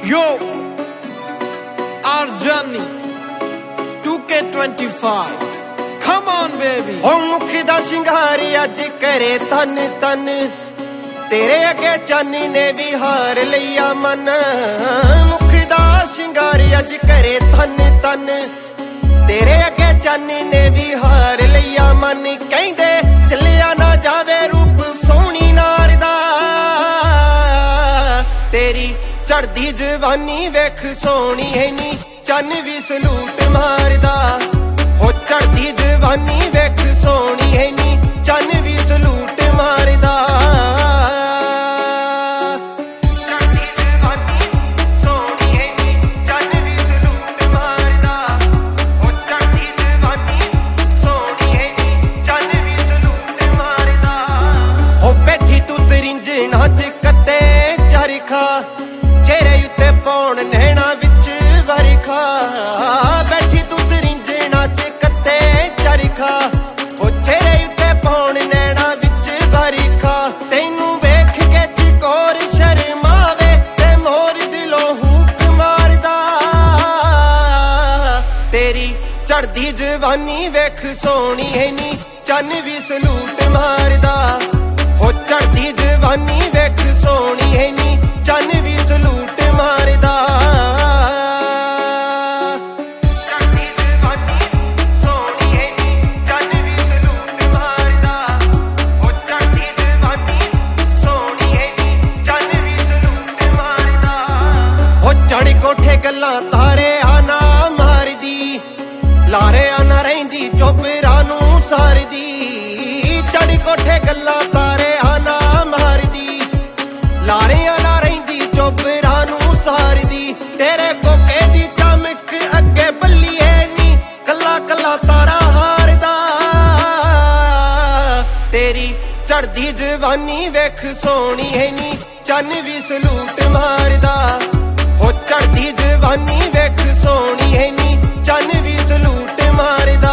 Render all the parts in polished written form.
Yo, our journey 2K25. Come on baby. ਹੋ ਮੁਖ ਦਾ ਸ਼ਿੰਗਾਰ ਅੱਜ ਕਰੇ ਤਨ ਤਨ, ਤੇਰੇ ਅੱਗੇ ਚਾਨੀ ਨੇ ਵੀ ਹਾਰ ਲਈਆ ਮਨ। ਮੁਖ ਦਾ ਸ਼ਿੰਗਾਰ ਅੱਜ ਕਰੇ ਤਨ ਤਨ, ਤੇਰੇ ਅੱਗੇ ਚਾਨੀ ਨੇ ਵੀ ਹਾਰ ਲਈਆ ਮਨ। ਕਹਿੰਦੇ ਚੱਲਿਆ ਨਾ ਜਾਵੇ ਰੂਪ ਸੋਹਣੀ ਨਾਰ ਦਾ, ਤੇਰੀ ਚੜਦੀ ਜਵਾਨੀ ਵੇਖ ਸੋਹਣੀ ਹੈ ਨੀ, ਚੰਨ ਵੀ ਸਲੂਟ ਮਾਰਦਾ। ਹੋ ਚੜਦੀ ਜਵਾਨੀ ਵੇਖ ਸੋਹਣੀ ਹੈ ਨੀ, ਚੰਨ ਵੀ ਸਲੂਟ ਮਾਰਦਾ। ਚੜਦੀ ਜਵਾਨੀ ਸੋਹਣੀ ਹੈ ਨੀ, ਚੰਨ ਵੀ ਸਲੂਟ ਮਾਰਦਾ। ਹੋ ਚੜਦੀ ਜਵਾਨੀ ਸੋਹਣੀ ਹੈ ਨੀ, ਚੰਨ ਵੀ ਸਲੂਟ ਮਾਰਦਾ। ਹੋ ਬੈਠੀ ਤੂੰ ਤਰਿੰਜਣਾ ਚ ਕੱਤੇ ਚਰਖਾ, ਚਿਹਰੇ ਉੱਤੇ ਪਾਉਣ ਨੈਣਾ ਵਿੱਚ ਵਰਖਾ। ਬੈਠੀ ਤੂੰ ਤਰਿੰਜਣਾ ਚ ਕੱਤੇ ਚਰਖਾ, ਉਹ ਚਿਹਰੇ ਉੱਤੇ ਪਾਉਣ ਨੈਣਾ ਵਿੱਚ ਵਰਖਾ। ਤੈਨੂੰ ਵੇਖ ਕੇ ਚਕੋਰ ਸ਼ਰਮਾਵੇ ਤੇ ਮੋਰ ਦਿਲੋਂ ਹੂਕ ਮਾਰਦਾ। ਤੇਰੀ ਚੜਦੀ ਜਵਾਨੀ ਵੇਖ ਸੋਹਣੀ ਹੈ ਨੀ, ਚੰਨ ਵੀ ਸਲੂਟ ਮਾਰਦਾ। ਹੋ ਚੜਦੀ ਜਵਾਨੀ ਵੇਖ ਸੋਹਣੀ ਹੈ ਨੀ, ਚੰਨ ਵੀ ਸਲੂਟ ਮਾਰਦਾ। ਚੜਦੀ ਜਵਾਨੀ ਸੋਹਣੀ ਹੈ ਨੀ, ਚੰਨ ਵੀ ਸਲੂਟ ਮਾਰਦਾ। ਹੋ ਚੜਦੀ ਜਵਾਨੀ ਸੋਹਣੀ ਹੈ ਨੀ, ਚੰਨ ਵੀ ਸਲੂਟ ਮਾਰਦਾ। ਹੋ ਚੜ ਕੋਠੇ ਗੱਲਾਂ ਤਾਰੇ ਆਨਾ ਮਾਰਦੀ, ਲਾਰੇ ਆਨਾ ਰਹਿੰਦੀ ਚੋਪਰਾ ਨੂੰ ਸਾਰਦੀ। ਚੜ ਕੋਠੇ ਗੱਲਾਂ ਤਾਰੇ ਆਨਾ ਮਾਰਦੀ, ਲਾਰਿਆਂ ਨਾ ਰਹਿੰਦੀ ਚੋਪਰਾ ਨੂੰ ਸਾਰਦੀ। ਤੇਰੇ ਕੋਕੇ ਦੀ ਚਮਕ ਅੱਗੇ ਬੱਲੀਏ ਨੀ, ਕੱਲਾ ਕੱਲਾ ਤਾਰਾ ਹਾਰਦਾ। ਤੇਰੀ ਚੜਦੀ ਜਵਾਨੀ ਵੇਖ ਸੋਹਣੀ ਹੈ ਨੀ, ਚੰਨ ਵੀ ਸਲੂਟ ਮਾਰਦਾ। ਹੋ ਚੜਦੀ ਜਵਾਨੀ ਵੇਖ ਸੋਹਣੀ ਹੈ ਨੀ, ਚੰਨ ਵੀ ਸਲੂਟ ਮਾਰਦਾ।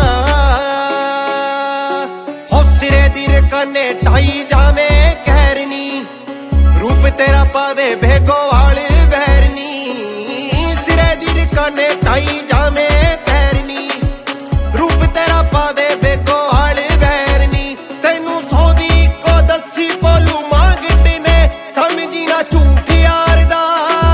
ਹੋ ਸਿਰੇ ਦੀ ਰਕਾਨੇ ਢਾਈ ਜਾਵੇਂ ਕਹਿਰਨੀ, ਰੂਪ ਤੇਰਾ ਪਾਵੇ ਭੇਗੋ ਵਾਲ ਵਹਿਰਨੀ। ਸਿਰੇ ਦੀ ਰਕਾਨੇ ਢਾਈ ਜਾਵੇਂ ਕਹਿਰਨੀ, ਰੂਪ ਤੇਰਾ ਪਾਵੇ ਭੇਗੋ ਵਾਲ ਵਹਿਰਨੀ। ਤੈਨੂੰ ਸੌਦੀ ਕੋ ਦੱਸੀ ਬੋਲੂ ਮੰਗਦੇ ਨੇ, ਸਮਝੀ ਨਾ ਝੂਠ ਯਾਰ ਦਾ।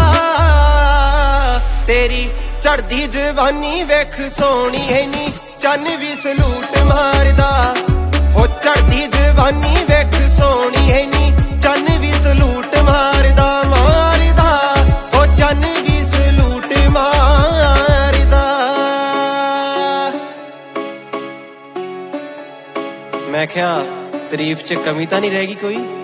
ਤੇਰੀ ਚੜਦੀ ਜਵਾਨੀ ਵੇਖ ਸੋਹਣੀ ਹੈ ਨੀ, ਚੰਨ ਵੀ ਸਲੂਟ ਮਾਰਦਾ। ਹੋ ਚੜਦੀ ਜਵਾਨੀ ਵੇਖ ਸੋਹਣੀ ਹੈ ਨੀ, ਚੰਨ ਵੀ ਸਲੂਟ ਮਾਰਦਾ ਮਾਰਦਾ। ਹੋ ਚੰਨ ਵੀ ਸਲੂਟ ਮਾਰਦਾ। ਮੈਂ ਕਿਹਾ ਤਾਰੀਫ ਚ ਕਮੀ ਤਾਂ ਨਹੀਂ ਰਹੇਗੀ ਕੋਈ।